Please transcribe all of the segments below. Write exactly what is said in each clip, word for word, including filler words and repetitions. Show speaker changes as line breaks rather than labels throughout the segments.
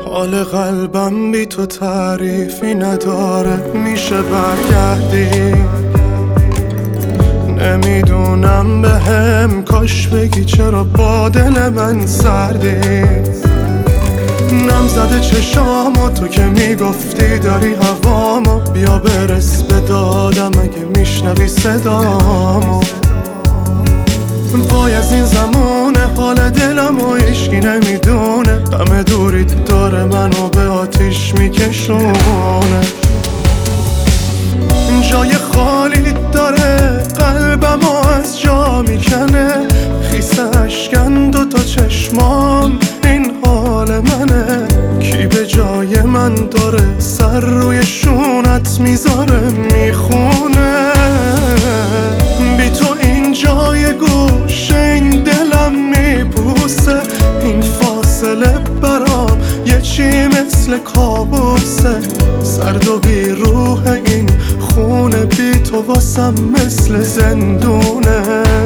حال قلبم بی تو تعریفی نداره، میشه برگردی؟ نمیدونم به هم کاش بگی چرا با دل من سردی. نم زده چشامو تو که میگفتی داری هوامو، بیا برس به دادم اگه میشنوی صدامو. وای از این زمونه حال دلم و هیچکی نمیدونه، غم دوریت داره منو به آتیش میکشونه. جای خالی داره قلبم و از جا میکنه، خیس اشکن دو تا چشمام این حال منه. کی به جای من داره سر روی شونت میذاره میخونه؟ بی تو این جای گوشه این دلم میبوسه، این فاصله برام یه چی مثل کابوسه. سرد و بی روح این خونه بی تو واسم مثل زندونه.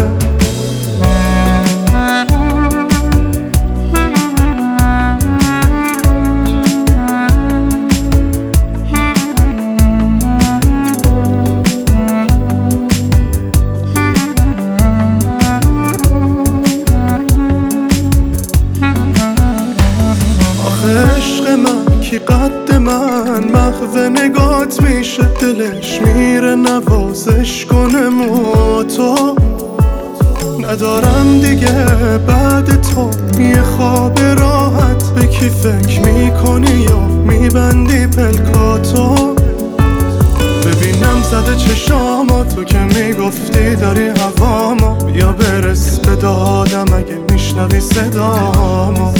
عشق من کی قد من محو نگات میشه، دلش میره نوازش کنه مو تو. ندارم دیگه بعد تو یه خواب راحت، به کی فکر میکنی یا میبندی پلکاتو؟ ببینم زده چشامو تو که میگفتی داری هوامو، بیا برس به دادم اگه میشنوی صدامو.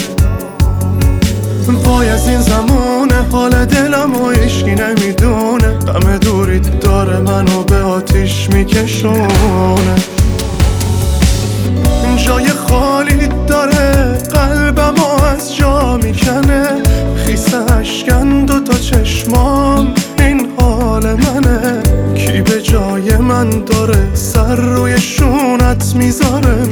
وای از این زمونه حال دلم و هیچکی نمیدونه، غم دوریت داره منو به آتیش میکشونه. جای خالی داره قلبم و از جا میکنه، خیس اشکن دو تا چشمام این حال منه. کی به جای من داره سر روی شونت میذاره